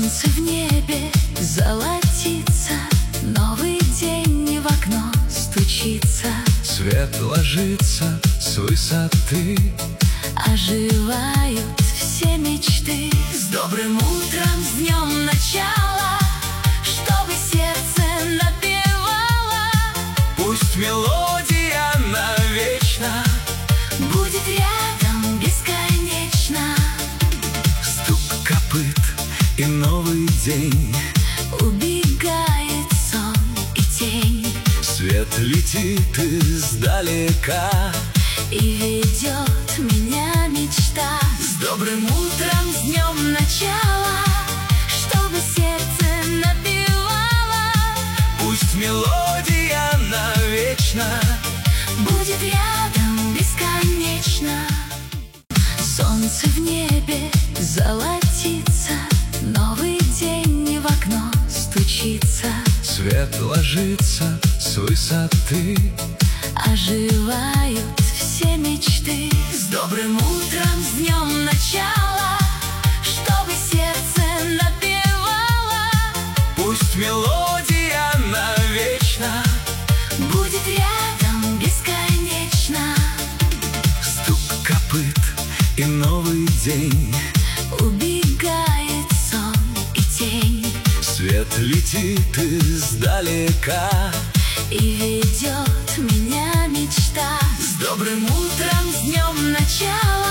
Солнце в небе золотится, новый день в окно стучится. Свет ложится с высоты, оживают все мечты. С добрым утром, с днем начала, чтобы сердце напевало. пусть мелодия навечно Будет рядом бесконечно. стук копыт и новый день. Убегает сон и тень, Свет летит издалека, и ведет меня мечта. С добрым утром, с днем начала, чтобы сердце напевало. пусть мелодия навечно Будет рядом бесконечно. Солнце в небе золотится, новый день в окно стучится. Свет ложится с высоты, оживают все мечты. С добрым утром, с днем начала, чтобы сердце напевало. пусть мелодия навечно Будет рядом бесконечно. стук копыт и новый день. Убегает сон и тень, Свет летит издалека, и ведет меня мечта. С добрым утром, с днем начала,